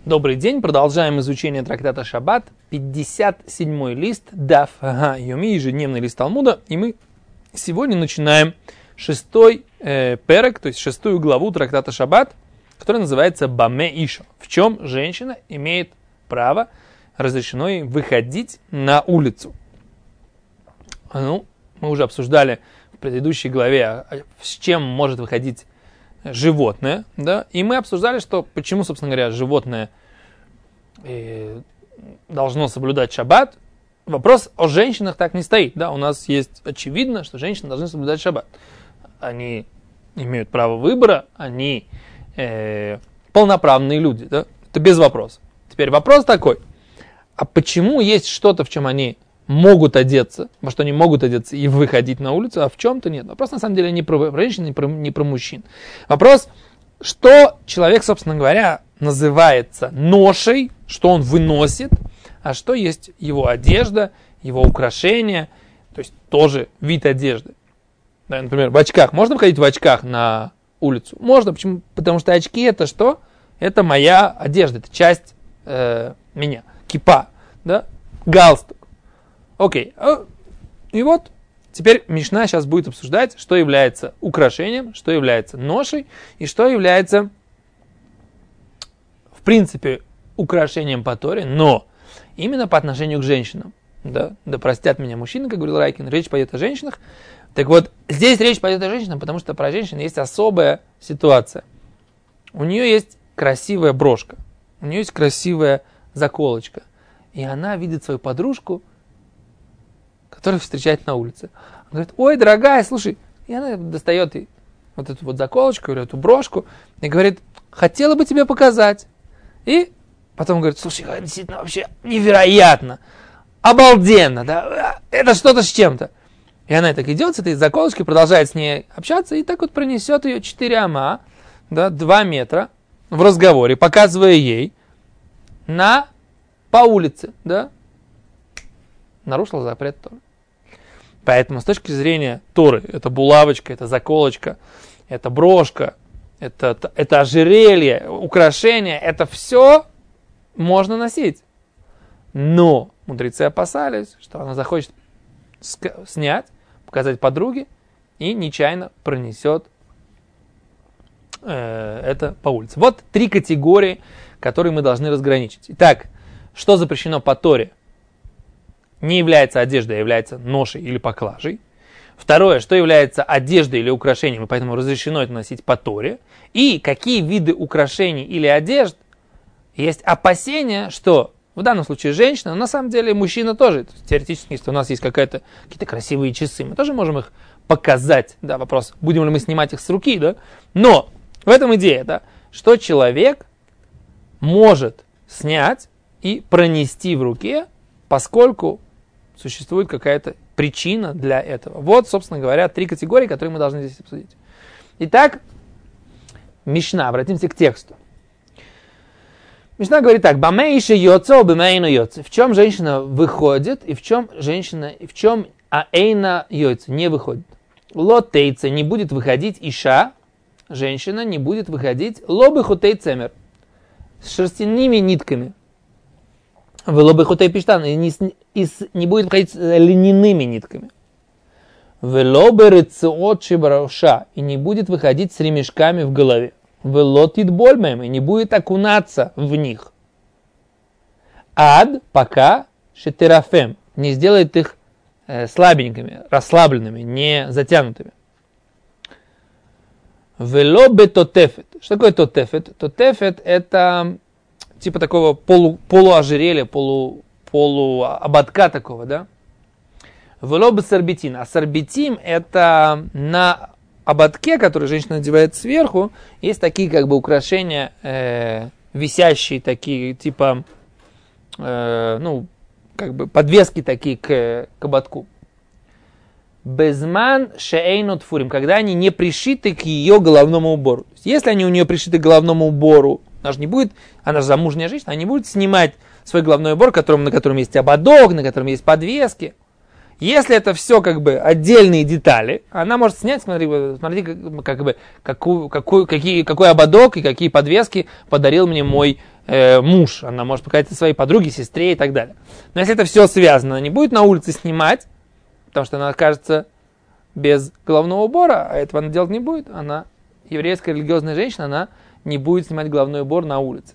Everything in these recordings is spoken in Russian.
Добрый день, продолжаем изучение трактата Шаббат, 57-й лист, Даф Йоми, ежедневный лист Талмуда, и мы сегодня начинаем 6-й перек, то есть 6-ю главу трактата Шаббат, которая называется Баме Иша, в чем женщина имеет право, разрешено ей выходить на улицу. Мы уже обсуждали в предыдущей главе, с чем может выходить животное, да, и мы обсуждали, что почему, собственно говоря, животное должно соблюдать шаббат. Вопрос о женщинах так не стоит, да, у нас есть очевидно, что женщины должны соблюдать шаббат. Они имеют право выбора, они полноправные люди, да, это без вопроса. Теперь вопрос такой, а почему есть что-то, в чем они могут одеться, во что они могут одеться и выходить на улицу, а в чем-то нет. Вопрос, на самом деле, не про женщин, не про мужчин. Вопрос, что человек, собственно говоря, называется ношей, что он выносит, а что есть его одежда, его украшения, то есть тоже вид одежды. Да, например, в очках. Можно выходить в очках на улицу? Можно. Почему? Потому что очки это что? Это моя одежда, это часть меня. Кипа, да? Галстук. Окей, и вот теперь Мишна сейчас будет обсуждать, что является украшением, что является ношей и что является, в принципе, украшением по Торе, но именно по отношению к женщинам. Да простят меня мужчины, как говорил Райкин, речь пойдет о женщинах. Так вот, здесь речь пойдет о женщинах, потому что про женщин есть особая ситуация. У нее есть красивая брошка, у нее есть красивая заколочка, и она видит свою подружку, которую встречает на улице. Она говорит: ой, дорогая, слушай, и она достает ей вот эту вот заколочку или эту брошку и говорит: хотела бы тебе показать. И потом говорит: слушай, действительно вообще невероятно, обалденно, да, это что-то с чем-то. И она так идет с этой заколочкой, продолжает с ней общаться и так вот пронесет ее 4 ама, да, 2 метра в разговоре, показывая ей по улице, да, нарушила запрет Торы. Поэтому с точки зрения Торы, это булавочка, это заколочка, это брошка, это ожерелье, украшение, это все можно носить. Но мудрецы опасались, что она захочет снять, показать подруге и нечаянно пронесет это по улице. Вот 3 категории, которые мы должны разграничить. Итак, что запрещено по Торе? Не является одеждой, а является ношей или поклажей. Второе, что является одеждой или украшением, и поэтому разрешено это носить по Торе. И какие виды украшений или одежд есть опасения, что в данном случае женщина, но на самом деле мужчина тоже. Теоретически, если у нас есть какие-то красивые часы, мы тоже можем их показать. Да, вопрос, будем ли мы снимать их с руки, да? Но в этом идея, да, что человек может снять и пронести в руке, поскольку существует какая-то причина для этого. Вот, собственно говоря, 3 категории, которые мы должны здесь обсудить. Итак, Мишна, обратимся к тексту. Мишна говорит так: «Баме ише йоцо, баме йоцо». В чем женщина выходит, и в чем аэйна йоцо не выходит. Лотейца не будет выходить иша, женщина не будет выходить лобы хутей цемер, с шерстяными нитками. Велобы хутей пиштан, и не будет выходить с льняными нитками. Велобы рыциот шибарауша, и не будет выходить с ремешками в голове. Велотит больмем, и не будет окунаться в них. Ад, пока шетерафем, не сделает их слабенькими, расслабленными, не затянутыми. Велобе тотефет. Что такое тотефет? Тотефет это типа такого полуожерелья, полуободка такого, да? Велобе сарбетин. А сарбетин это на ободке, который женщина надевает сверху, есть такие как бы украшения, висящие такие, типа, как бы подвески такие к ободку. Безман шеэйнот фурим, когда они не пришиты к ее головному убору. То есть, если они у нее пришиты к головному убору, она же замужняя женщина, она не будет снимать свой головной убор, на котором есть ободок, на котором есть подвески. Если это все как бы отдельные детали, она может снять, смотри какой ободок и какие подвески подарил мне мой муж, она может показать своей подруге, сестре и так далее. Но если это все связано, она не будет на улице снимать, потому что она окажется без головного убора, а этого она делать не будет. Она еврейская религиозная женщина, она не будет снимать головной убор на улице.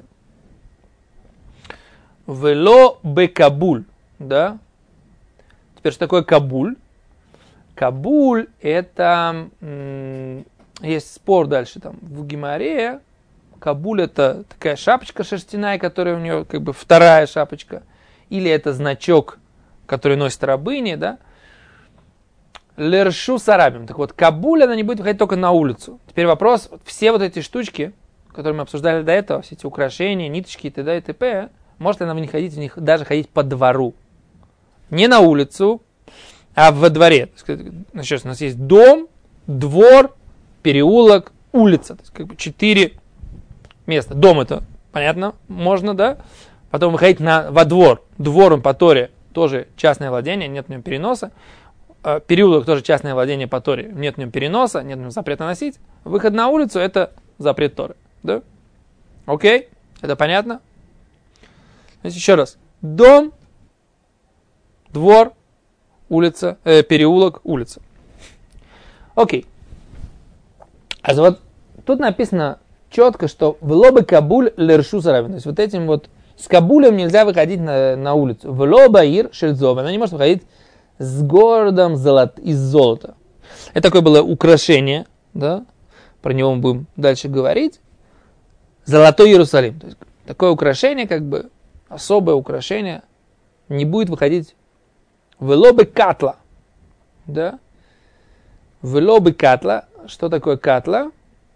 Вело бекабуль, да? Теперь, что такое кабуль? Кабуль это, есть спор дальше там в Гемаре. Кабуль это такая шапочка шерстяная, которая у нее как бы вторая шапочка. Или это значок, который носит рабыни, да? Лершу сарабим. Так вот, кабуль, она не будет выходить только на улицу. Теперь вопрос, все вот эти штучки, которые мы обсуждали до этого, все эти украшения, ниточки и т.д. и т.п., может ли она в них ходить, в них даже ходить по двору? Не на улицу, а во дворе. Значит, у нас есть дом, двор, переулок, улица. То есть как бы 4 места. Дом это, понятно, можно, да? Потом выходить во двор. Двор по Торе тоже частное владение, нет в нем переноса. Переулок тоже частное владение по Торе, нет в нем переноса, нет в нем запрета носить. Выход на улицу это запрет Торы. Да? Окей? Это понятно? Значит, еще раз. Дом, двор, улица, переулок, улица. Окей. А вот тут написано четко, что влобы кабуль лершу саравин. То есть вот этим вот с кабулем нельзя выходить на улицу. Влоба ир шельзова. Она не может выходить с городом из золота. Это такое было украшение, да? Про него мы будем дальше говорить. Золотой Иерусалим. То есть такое украшение, как бы особое украшение, не будет выходить в лобы катла. Да? В лобы катла. Что такое катла?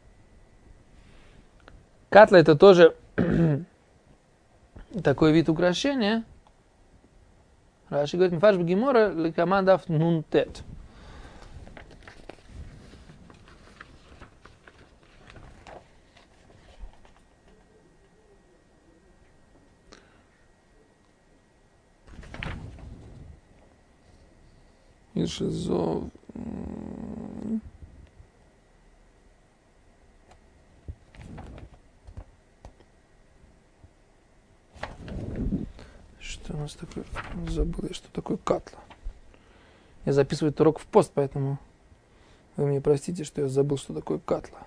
Катла это тоже такой вид украшения. Раши говорит, мифаш бгемора лекамандав нунтет. Ишизов. Что у нас такое? Забыл я, что такое катла. Я записываю этот урок в пост, поэтому вы мне простите, что я забыл, что такое катла.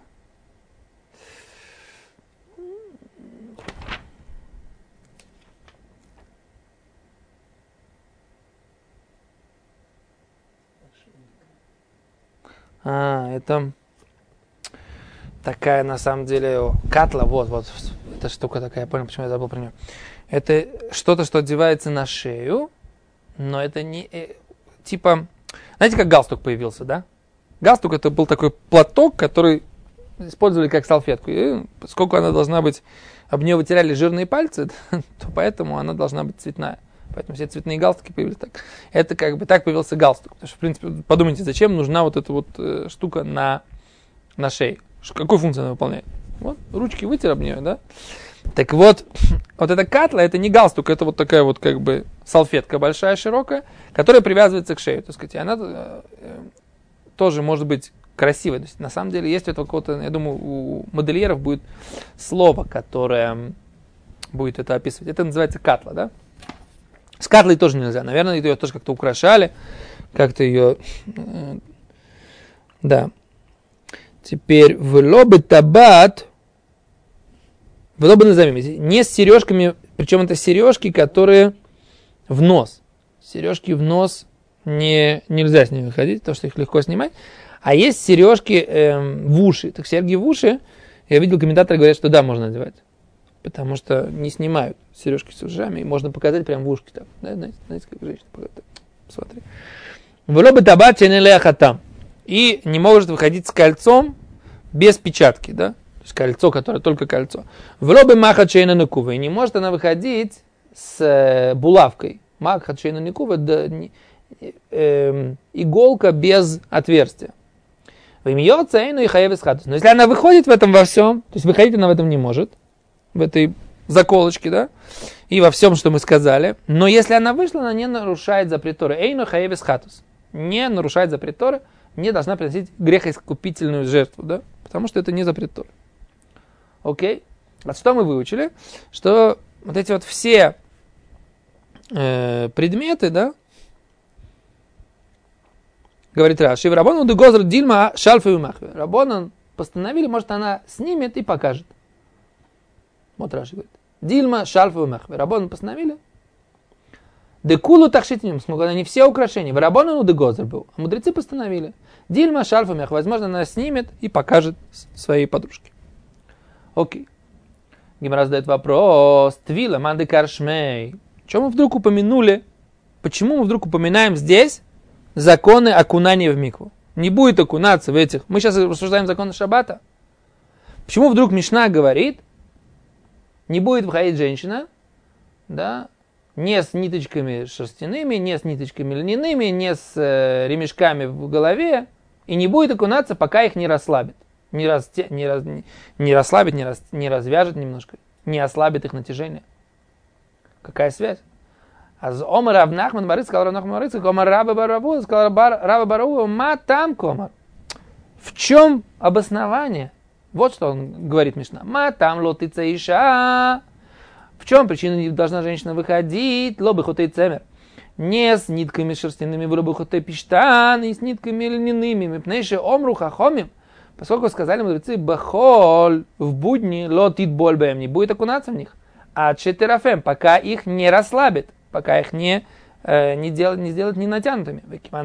Это такая, на самом деле, катла, вот, эта штука такая, я понял, почему я забыл про нее. Это что-то, что одевается на шею, но это не, типа, знаете, как галстук появился, да? Галстук это был такой платок, который использовали как салфетку. И поскольку она должна быть, об нее вытирали жирные пальцы, то поэтому она должна быть цветная. Поэтому все цветные галстуки появились так. Это как бы так появился галстук. Потому что, в принципе, подумайте, зачем нужна вот эта вот штука на шее? Какую функцию она выполняет? Вот, ручки вытер об нее, да? Так вот эта катла, это не галстук, это вот такая вот как бы салфетка большая, широкая, которая привязывается к шее. Так сказать, она тоже может быть красивой. То есть, на самом деле, есть у этого какого-то, я думаю, у модельеров будет слово, которое будет это описывать. Это называется катла, да? С катлой тоже нельзя. Наверное, ее тоже как-то украшали, как-то ее... Да. Теперь в лобы табат, в лобы назовем, не с сережками, причем это сережки, которые в нос. Сережки в нос нельзя с ними выходить, потому что их легко снимать. А есть сережки в уши. Так серьги в уши, я видел, комментаторы говорят, что да, можно надевать. Потому что не снимают сережки с ушами, и можно показать прямо в ушки. Так. Да, знаете, как женщина показывает. Посмотри. В лобы табат ченелея хатам. И не может выходить с кольцом без печатки, да? То есть кольцо, которое только кольцо. В лобы махат шейна никува. И не может она выходить с булавкой. Махат шейна никува, иголка без отверстия. Но если она выходит в этом во всем, то есть выходить она в этом не может, в этой заколочке, да, и во всем, что мы сказали, но если она вышла, она не нарушает запрет Торы. Эйну хаевис хатус. Не нарушает запрет Торы, не должна приносить грехоискупительную жертву, да, потому что это не запрет Торы. Окей? А что мы выучили? Что вот эти вот все предметы, да, говорит Раши, в Рабону дегозр дильма шальфа и махве. Рабону постановили, может, она снимет и покажет. Вот Раши говорит. Дильма шальфа и махве. Рабону постановили. Декулу такшитинем, смогли они все украшения. В Рабону дегозр был. А мудрецы постановили. Дильма шальфа и махве. Возможно, она снимет и покажет своей подружке. Окей. Гемара задает вопрос. Твила, манды каршмей. Чем мы вдруг упомянули? Почему мы вдруг упоминаем здесь законы окунания в микву? Не будет окунаться в этих. Мы сейчас обсуждаем законы шаббата. Почему вдруг Мишна говорит, не будет входить женщина, да, не с ниточками шерстяными, не с ниточками льняными, не с ремешками в голове, и не будет окунаться, пока их не расслабит. Не расслабит, не развяжет немножко, не ослабит их натяжение. Какая связь? А с Омар Рав Нахман Барыц, сказал Рав Нахман Барыц, Омар Раба Бараву, сказал Раба Бараву, ма там комар. В чем обоснование? Вот что он говорит Мишна. Ма там лотыца иша. В чем причина не должна женщина выходить? Лобы хотей цемер. Не с нитками шерстяными, в лобы хотей пиштан, и с нитками льняными. Мипнейши омру хахомим. Поскольку сказали мудрецы, бахоль в будни лотит больбэм, не будет окунаться в них. А четерафем, пока их не расслабит, пока их не сделает не натянутыми.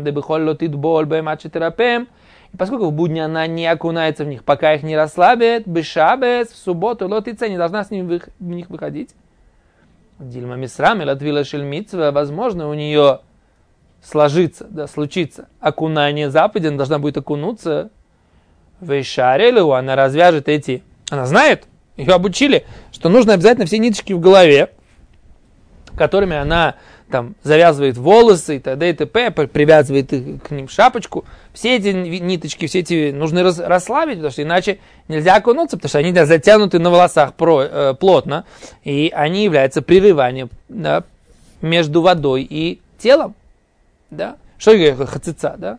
И поскольку в будни она не окунается в них, пока их не расслабит, бешабес, в субботу лотица не должна с ними в них выходить. Дильма мисрами латвила шельмитцва, возможно, у нее случится окунание заповеди, она должна будет окунуться в Ишарелу, она развяжет эти. Она знает, ее обучили, что нужно обязательно все ниточки в голове, которыми она там завязывает волосы и т.д. и т.п., привязывает к ним шапочку. Все эти ниточки, все эти нужно расслабить, потому что иначе нельзя окунуться, потому что они затянуты на волосах плотно, и они являются прерыванием, да, между водой и телом. Да? Что я говорю, хацица, да?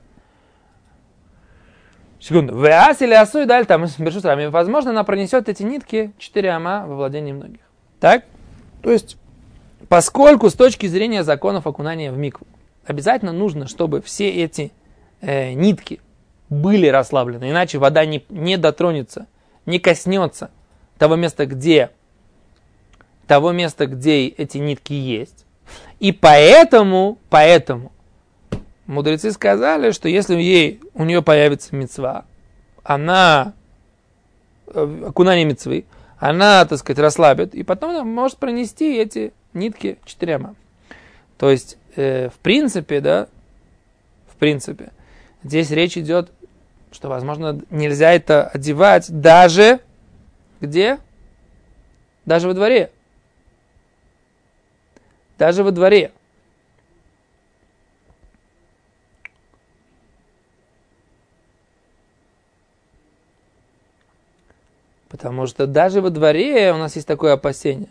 Секунду. Веас или асуй даль там бершу с вами. Возможно, она пронесет эти нитки 4 ама во владении многих. Так? То есть, поскольку с точки зрения законов окунания в микву обязательно нужно, чтобы все эти нитки были расслаблены, иначе вода не дотронется, не коснется того места, где эти нитки есть. И поэтому мудрецы сказали, что если у нее появится мицва, окунание мицвы, она, так сказать, расслабит, и потом она может пронести эти нитки 4 ама. То есть, в принципе, здесь речь идет, что, возможно, нельзя это одевать даже где? Даже во дворе. Даже во дворе. Потому что даже во дворе у нас есть такое опасение.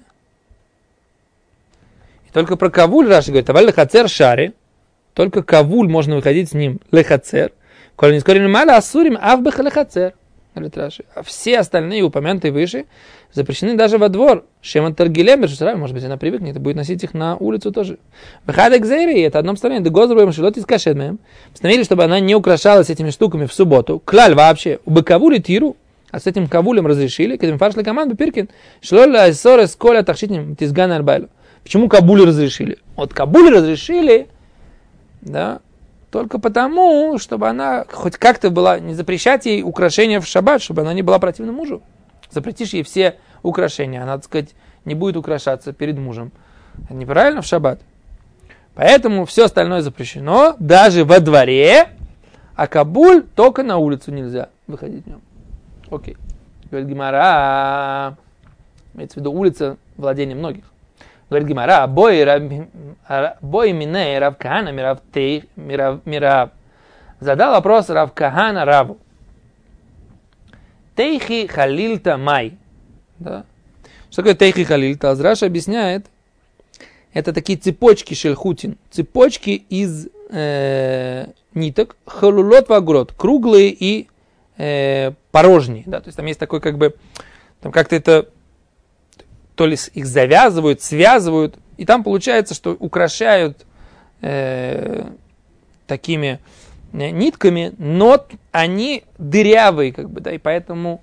И только про кавуль Раши говорит, аваль лехацер шари, только кавуль можно выходить с ним лехацер, коли не скорее мало асурим авбеха лехацер, говорит Раши. А все остальные упомянутые выше запрещены даже во двор. Шеман таргилем, может быть, она привыкнет и будет носить их на улицу тоже. Бехадек зейри, это одно постановление, дегозрубаем шелот из кашедмеем. Постановили, чтобы она не украшалась этими штуками в субботу. Клаль вообще, у бекавули тиру. А с этим кавулем разрешили, когда фаршли команду Пиркин, шло ссоры с коля тахшитнем тизган арбайлу. Почему кабули разрешили? Вот кабули разрешили, да, только потому, чтобы она хоть как-то была, не запрещать ей украшения в шаббат, чтобы она не была противна мужу. Запретишь ей все украшения, она, так сказать, не будет украшаться перед мужем. Это неправильно в шаббат. Поэтому все остальное запрещено, даже во дворе, а кабуль только на улицу нельзя выходить в нем. Окей. Говорит Гемара, имеется в виду улица владения многих. Говорит Гемара, бой миней Рав Кахана мирав. Задал вопрос Рав Кахана Раву. Тейхи халилта май. Да? Что такое тейхи халилта? Азраш объясняет, это такие цепочки шельхутин, цепочки из ниток, халулот вагрот, круглые и порожние, да, то есть там есть такой как бы, там как-то это то ли их завязывают, связывают, и там получается, что украшают такими нитками, но они дырявые, как бы, да, и поэтому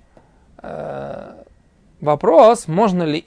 вопрос, можно ли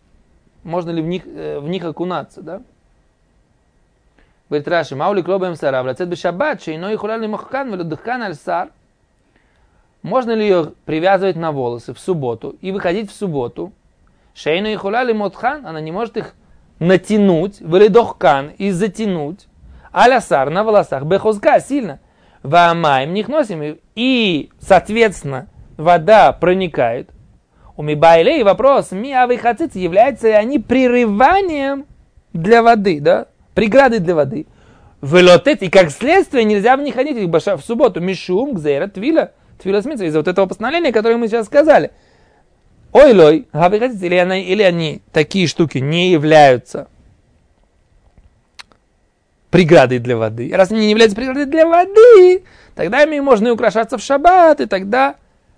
в них окунаться, да? Говорит Раши, маули клобаем сара, влацет бешаббат, шейно и хуляли мохкан, велюдхкан аль-сар. Можно ли ее привязывать на волосы в субботу и выходить в субботу? Шейно и хуляли мохкан, она не может их натянуть, велюдхкан, и затянуть, аль-сар на волосах, бехозга, сильно. Ваамаем них носим, и, соответственно, вода проникает. У мибайлей вопрос, миавы хацицы, являются ли они прерыванием для воды, да? Преградой для воды. Велотет, и как следствие нельзя в них ходить в субботу. Мишум, гзейра, твила смитва. Из-за вот этого постановления, которое мы сейчас сказали. Ой-лой, а вы хотите, или они, такие штуки, не являются преградой для воды. Раз они не являются преградой для воды, тогда ими можно и украшаться в шаббат, и тогда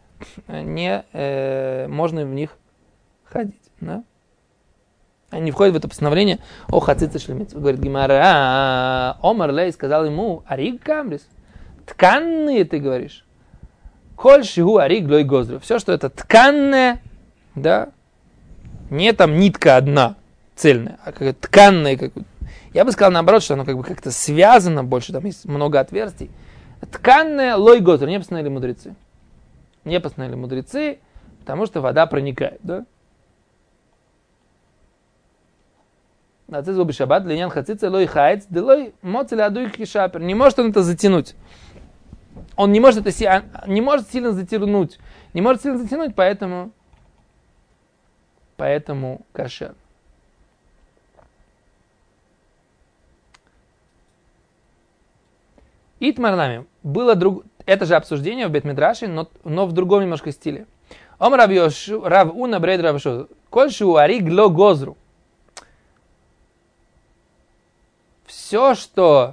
можно в них ходить. Да? Они входят в это постановление о хацице шлемец. Говорит Гемара, Омар Лей сказал ему, ариг камрис, тканные ты говоришь. Коль шигу ариг лой гозру. Все, что это тканное, да, не там нитка одна цельная, а как тканная. Я бы сказал наоборот, что оно как бы как-то связано больше, там есть много отверстий. Тканное лой гозру. Не постановили мудрецы. Не постановили мудрецы, потому что вода проникает, да. Не может он это затянуть. Он не может сильно затянуть. Поэтому кашер. Итмарнами. Было это же обсуждение в Бет-Мидраше, но в другом немножко стиле. Ом Рав Уна бред Рав Шо. Кольшу ариг ло гозру. Все, что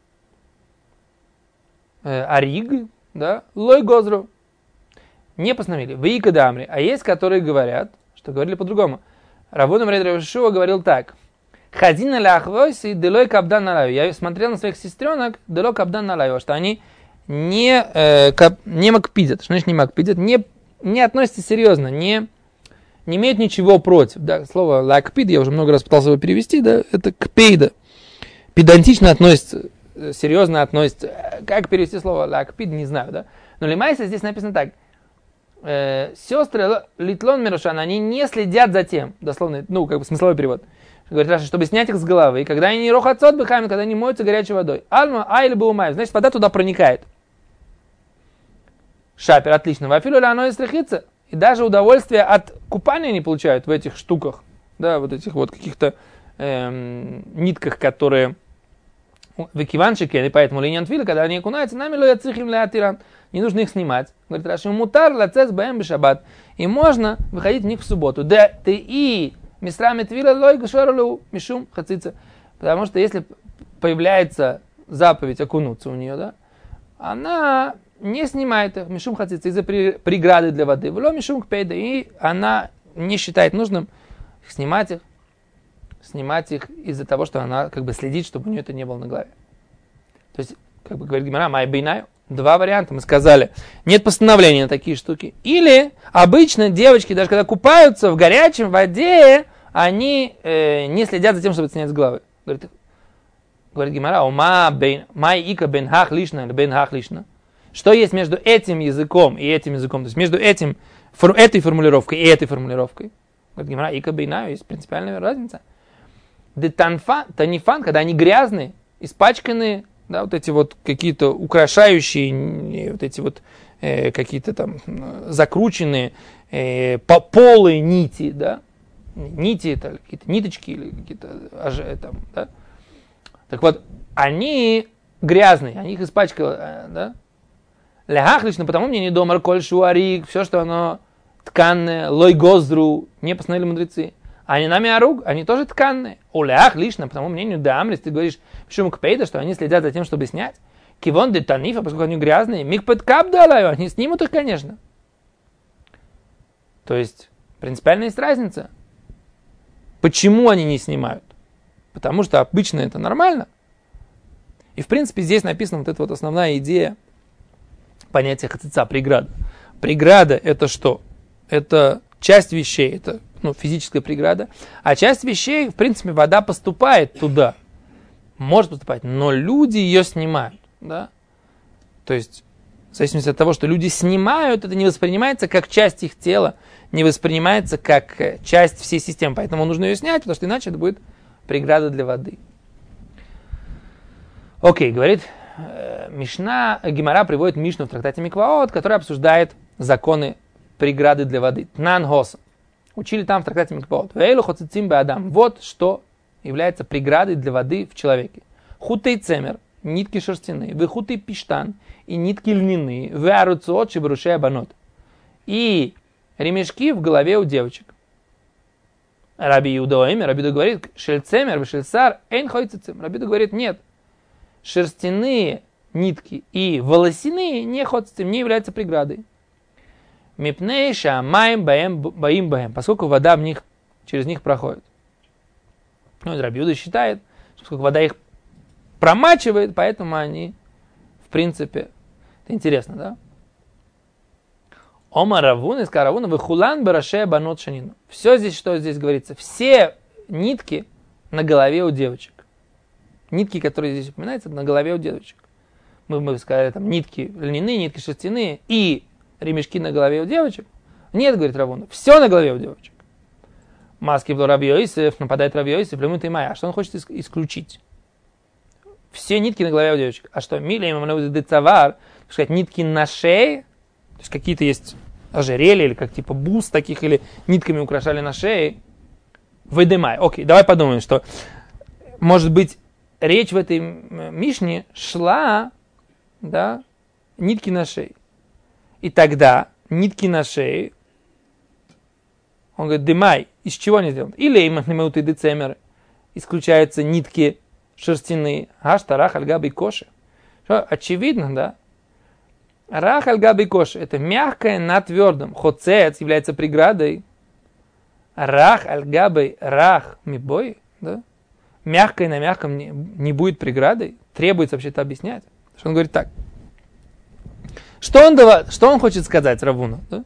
ариг, да, лой гозру, не постановили. Вейка дамри. А есть, которые говорят, что говорили по-другому. Равуна Мред Равшуа говорил так. Хадина ляхвойси делой кабдан налаю. Я смотрел на своих сестренок, делой кабдан налаю, что они не макпидят. Что значит не макпидят? Не относятся серьезно, не имеют ничего против. Да, слово лакпид, я уже много раз пытался его перевести, да, это кпейда. Педантично относится, серьезно относится. Как перевести слово лакпид, не знаю, да. Но лимайса здесь написано так. Сестры Литлон Мирошан, они не следят за тем, дословно, как бы смысловой перевод. Говорит Раша, чтобы снять их с головы, когда они рохацот бихами, когда они моются горячей водой. Альма, айль баумай, значит, вода туда проникает. Шапер, отлично. Вафилу оно и стряхится. И даже удовольствие от купания не получают в этих штуках, да, вот этих вот каких-то нитках, которые в экиванчике, и поэтому линьян твила, когда они окунаются, нами лоя цихим ля тиран. Не нужно их снимать. Говорит Раши, мутар лацец бэм бешаббат. И можно выходить в них в субботу. Да ты и мисрами твила лой гашарулу мишум хацица. Потому что если появляется заповедь окунуться у нее, да, она не снимает их мишум хацица из-за преграды для воды. Вло мишум кпейда. И она не считает нужным снимать их из-за того, что она как бы следит, чтобы у нее это не было на голове. То есть, как бы говорит Гемара, май бейнаю. Два варианта мы сказали. Нет постановления на такие штуки. Или обычно девочки, даже когда купаются в горячем воде, они не следят за тем, чтобы это снять с головы. Говорит Гемара, май ика бен хах лишна или бен хах лишна. Что есть между этим языком и этим языком? То есть между этой формулировкой и этой формулировкой. Говорит Гемара, ика бейнаю, есть принципиальная разница. Танифан, когда они грязные, испачканные, да, вот эти вот какие-то украшающие, вот эти вот какие-то там закрученные полые нити, да, нити это какие-то ниточки или какие-то там, да. Так вот, они грязные, они их испачкало, да. Лягах лично, потому мне не домар коль шуарик, все, что оно тканное, лой гоздру, не постановили мудрецы. Они нами оруг, они тоже тканные. Улях лично, по тому мнению, да, амрис, ты говоришь, шум кпейда, что они следят за тем, чтобы снять. Кивон де танифа, поскольку они грязные, миг под кап далаю, они снимут их, конечно. То есть, принципиально есть разница. Почему они не снимают? Потому что обычно это нормально. И в принципе здесь написана вот эта вот основная идея понятия хацица, преграда. Преграда это что? Это часть вещей, это физическая преграда. А часть вещей, в принципе, вода поступает туда. Может поступать, но люди ее снимают. Да? То есть, в зависимости от того, что люди снимают, это не воспринимается как часть их тела, не воспринимается как часть всей системы. Поэтому нужно ее снять, потому что иначе это будет преграда для воды. Окей, говорит Мишна, Гемара приводит Мишну в трактате Микваот, который обсуждает законы преграды для воды. Тнан Хоса. Учили там в трактате Микваот. Вейлу хоцицим беадам. Вот что является преградой для воды в человеке. Хутей цемер, нитки шерстяные, вехутей пиштан, и нитки льняные, веаруцот шебрушея банот. И ремешки в голове у девочек. Раби Иуда говорит, шельцемер, вешельсар, эйн хойцицим. Раби Иуда говорит, нет. Шерстяные нитки и волосяные не ходцем, не являются преградой. Мипнейша маем баим баем, поскольку вода через них проходит. Раби Иуда считает, что поскольку вода их промачивает, поэтому они, в принципе, это интересно, да? Ома Равун из Каравуна выхулан бараше банот шанину. Все здесь, что здесь говорится, все нитки на голове у девочек. Нитки, которые здесь упоминаются, на голове у девочек. Мы сказали, там, нитки льняные, нитки шерстяные и ремешки на голове у девочек. Нет, говорит Равуна, все на голове у девочек. Маски в Раби Йосеф, нападает Раби Йосеф, лемут и майя. А что он хочет исключить? Все нитки на голове у девочек. А что? Миле им децавар, сказать, нитки на шее, то есть какие-то есть ожерелья, или как типа бус таких, или нитками украшали на шее. Выдымай. Окей, давай подумаем, что может быть речь в этой Мишне шла, да, нитки на шее. И тогда нитки на шее, он говорит, дымай, из чего они сделаны? Или имахнемеуты децемеры, исключаются нитки шерстяные. Ашта рах альгаби коши. Очевидно, да? Рах альгаби коши, это мягкое на твердом. Хоцец является преградой. Рах альгаби рах мибой, да? Мягкое на мягком не будет преградой. Требуется вообще-то объяснять. Что он говорит так. Что он хочет сказать Равуну? Да?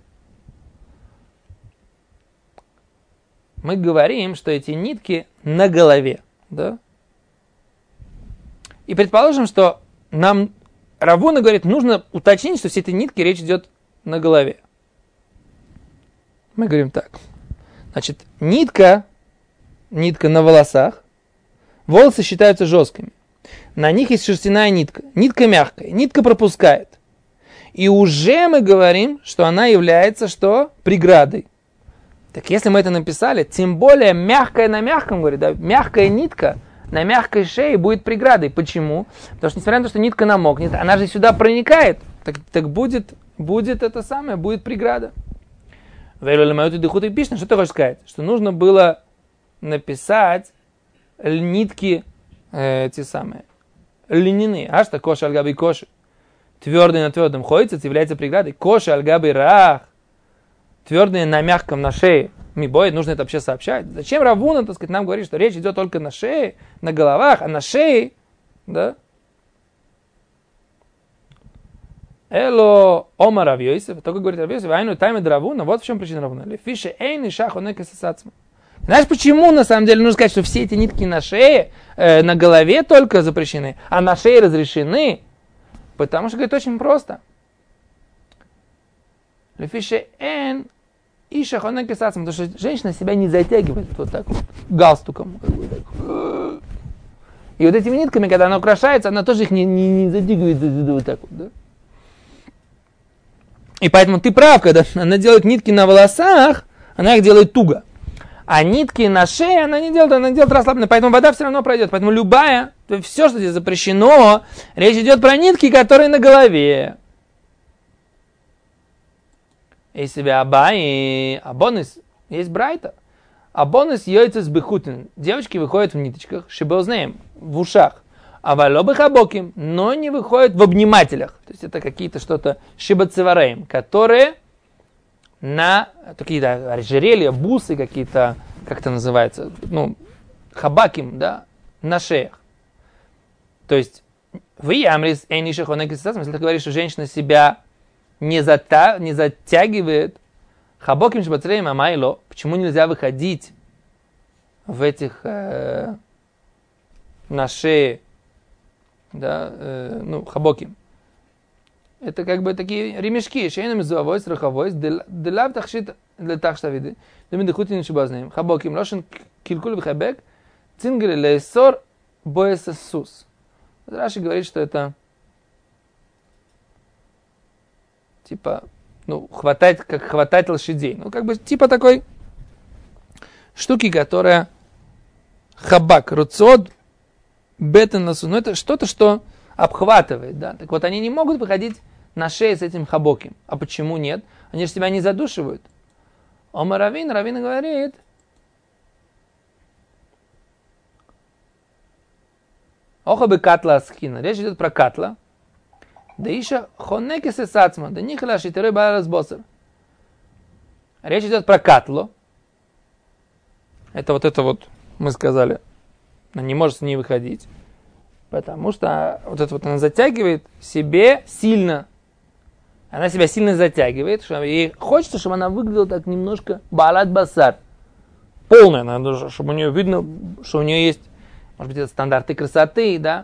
Мы говорим, что эти нитки на голове. Да? И предположим, что нам Равуна говорит, нужно уточнить, что все эти нитки речь идет на голове. Мы говорим так. Значит, нитка на волосах. Волосы считаются жесткими. На них есть шерстяная нитка. Нитка мягкая. Нитка пропускает. И уже мы говорим, что она является что? Преградой. Так если мы это написали, тем более мягкая на мягком, говорит, да, мягкая нитка на мягкой шее будет преградой. Почему? Потому что несмотря на то, что нитка намокнет, она же сюда проникает. Так будет это самое, будет преграда. Что ты хочешь сказать? Что нужно было написать нитки эти самые льняные. А что коша альгаби коши? Твердый на твердом ходится, является преградой. Коша альгаби рах. Твердые на мягком на шее. Мибой, нужно это вообще сообщать. Зачем Равуна, так сказать, нам говорит, что речь идет только на шее, на головах, а на шее, да? Эло ома Рав Йосеф, только говорит Рав Йосеф, айну таймед Равуна, вот в чем причина Равуна. Лефише эйн и шах онек эсэсацма. Знаешь, почему на самом деле нужно сказать, что все эти нитки на шее, на голове только запрещены, а на шее разрешены? Потому что, говорит, очень просто. Лефише эйн и шах онек эсэсацма, потому что женщина себя не затягивает вот так вот, галстуком. И вот этими нитками, когда она украшается, она тоже их не затягивает вот так вот, да? И поэтому ты прав, когда она делает нитки на волосах, она их делает туго. А нитки на шее она не делает, она делает расслабленно. Поэтому вода все равно пройдет. Поэтому любая, все, что здесь запрещено, речь идет про нитки, которые на голове. Если вы абай, абонус, есть брайта. Абонус йойцес бехутин. Девочки выходят в ниточках, шибеузнаем, в ушах. А валобыхабоким, но не выходят в обнимателях. То есть это какие-то что-то шибацевареем, которые на какие-то ожерелья, бусы, какие-то как это называется, хабаким, да, на шеях. То есть, вы амрис эйниши хонекис, если ты говоришь, что женщина себя не затягивает, хабоким шбацреем амайло, почему нельзя выходить в этих на шее, да, хабоким. Это как бы такие ремешки, шейнами зуавой, страховой, делав тахшит для тахштавиды, демидыхутин шибазнаем, хабоким, лошен килькуль вихабек, цингли лейсор боэсэсус. Раши говорит, что это типа, хватать лошадей. Как бы типа такой штуки, которая хабак, руцод, бетен насу. Это что-то, что обхватывает, да. Так вот, они не могут выходить на шею с этим хабоким. А почему нет? Они же себя не задушивают. Омар Равин говорит, оха бы катла асхина. Речь идет про катла. Да иша хонекесе сацма, да нихла шитерой балас босер. Речь идет про катлу. Это вот мы сказали. Она не может с ней выходить. Потому что вот это вот она затягивает себе сильно. Она себя сильно затягивает, что ей хочется, чтобы она выглядела так немножко балат басар. Полная, надо, чтобы у нее видно, что у нее есть, может быть, это стандарты красоты, да.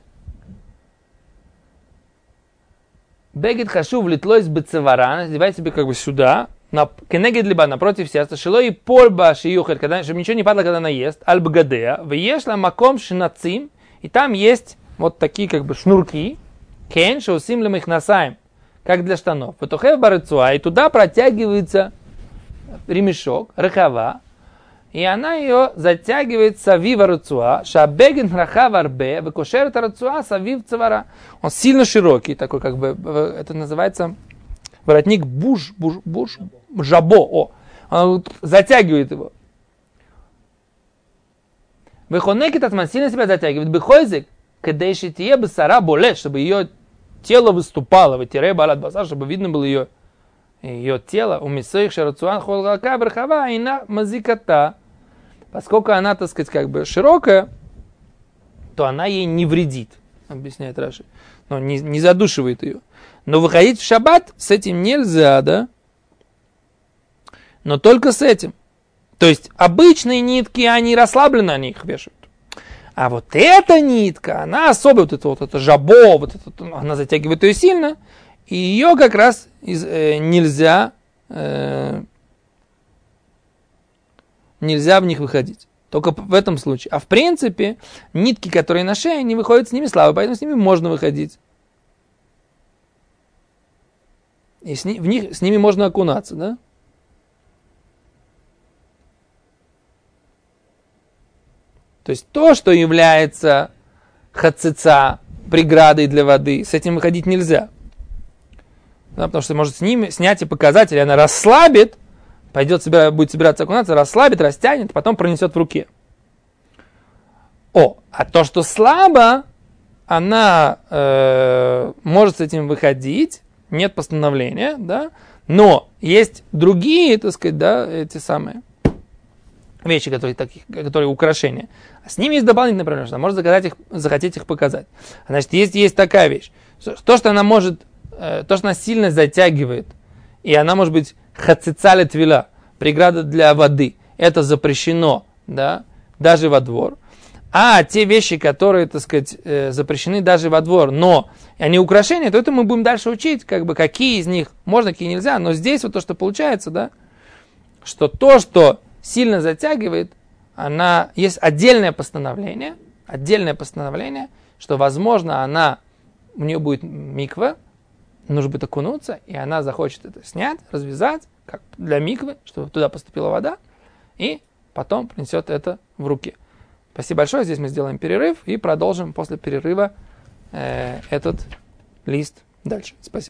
Бегет хашу влитлось бецевара, надевай себе как бы сюда, кенегет либо напротив сердца, шило и польба шиюхет, чтобы ничего не падало, когда она ест, альбгадея, вешла маком шинацим, и там есть вот такие как бы шнурки, кен шоусим их насаем, как для штанов. Потухев барыцуа, и туда протягивается ремешок, рахава, и она ее затягивает савив рацуа, шабеген рахав арбе, выкошерет рацуа савив цевара. Он сильно широкий, такой как бы, это называется воротник жабо. Он затягивает его. Выхонекит атман сильно себя затягивает. Бехойзик, кадейши тие бесара боле, чтобы ее тело выступало, вытирай балат баса, чтобы видно было ее тело. У мисоих шарацуан холгака брахава и на мазиката. Поскольку она, так сказать, как бы широкая, то она ей не вредит, объясняет Раши. Но не задушивает ее. Но выходить в шаббат с этим нельзя, да? Но только с этим. То есть обычные нитки, они расслабленно, они их вешают. А вот эта нитка, она особая, это жабо, она затягивает ее сильно, и ее как раз нельзя в них выходить. Только в этом случае. А в принципе, нитки, которые на шее, не выходят с ними слабо, поэтому с ними можно выходить. И с ними можно окунаться, да? То есть то, что является хацица, преградой для воды, с этим выходить нельзя. Да, потому что может с ними снять и показать, или она расслабит, будет собираться окунаться, расслабит, растянет, потом пронесет в руке. А то, что слабо, она может с этим выходить, нет постановления, да, но есть другие, так сказать, да, эти самые вещи, которые украшения. А с ними есть дополнительная проблема, что она может захотеть их показать. Значит, есть такая вещь. То, что она сильно затягивает, и она может быть хацицале твила, преграда для воды, это запрещено, да, даже во двор. А те вещи, которые, так сказать, запрещены даже во двор, но они украшения, то это мы будем дальше учить, как бы, какие из них можно, какие нельзя. Но здесь вот то, что получается, да, что то, что сильно затягивает, есть отдельное постановление, что, возможно, у нее будет миква, нужно будет окунуться, и она захочет это снять, развязать, как для миквы, чтобы туда поступила вода, и потом принесет это в руки. Спасибо большое, здесь мы сделаем перерыв и продолжим после перерыва этот лист дальше. Спасибо.